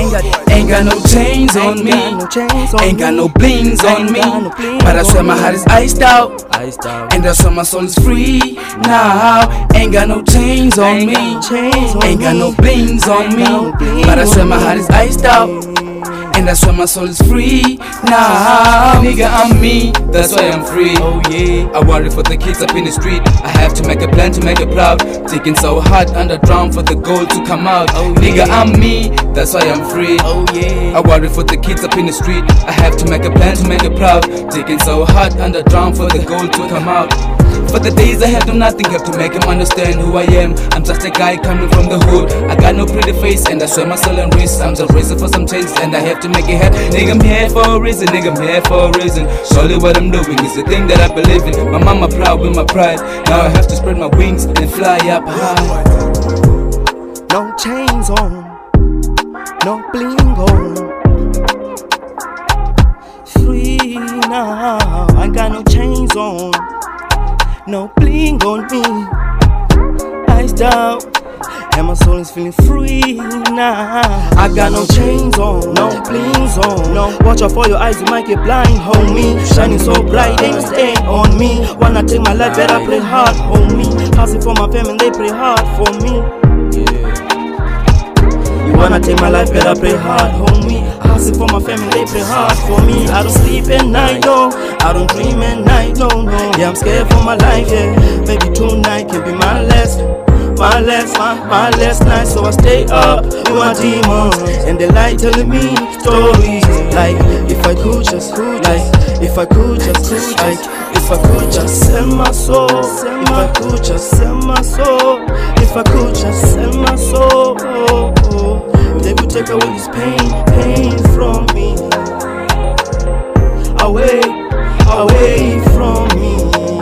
Ain't got no chains on me, ain't got no blings on me, but I swear my heart is iced out, and that's why my soul is free now. Ain't got no chains on me, ain't got no blings on me, but I swear my heart is iced out, and that's why my soul is free now. Nigga, I'm me, that's why I'm free. Oh yeah, I worry for the kids up in the street. I have to make a plan to make it proud. Taking so hard underground for the gold to come out. Oh nigga, I'm me, that's why I'm free. Oh yeah, I worry for the kids up in the street. I have to make a plan to make it proud. Taking so hard underground for the gold to come out. For the days I have no nothing, have to make him understand who I am. I'm just a guy coming from the hood. I got no pretty face and I swear my soul and wrist. I'm just racing for some change and I have to make it happen. Nigga, I'm here for a reason, nigga, I'm here for a reason. Surely what I'm doing is the thing that I believe in. My mama proud with my pride. Now I have to spread my wings and fly up high. No chains on, no bling on. Free now, I got no chains on, no bling on me. Iced out, and my soul is feeling free now. I got no chains on, no blings on, no. Watch out for your eyes, you might get blind, homie. Shining so bright, ain't staying on me. Wanna take my life, better play hard, homie. Hustle for my family, they pray hard for me. You wanna take my life, better pray hard, homie. Hustle for my family, they pray hard for me. I don't sleep at night, no. I don't dream at night, no, no. Yeah, I'm scared for my life, yeah. Maybe tonight can be my last night. So I stay up with my demons, and they lie telling me stories. Like, if I could just, if I could just sell my soul. If I could just sell my soul. If I could just sell my soul. They would take away this pain from me. Away from me.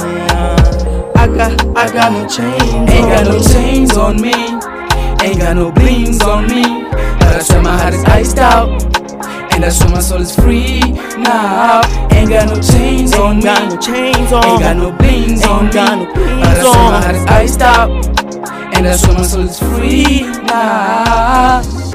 I got no chains. Ain't got no chains on me, ain't got no blings on me, but I swear my heart is iced out, and I swear my soul is free now. Ain't got no chains on me, ain't got no blings on me, but I swear my heart is iced out, and I swear my soul is free now.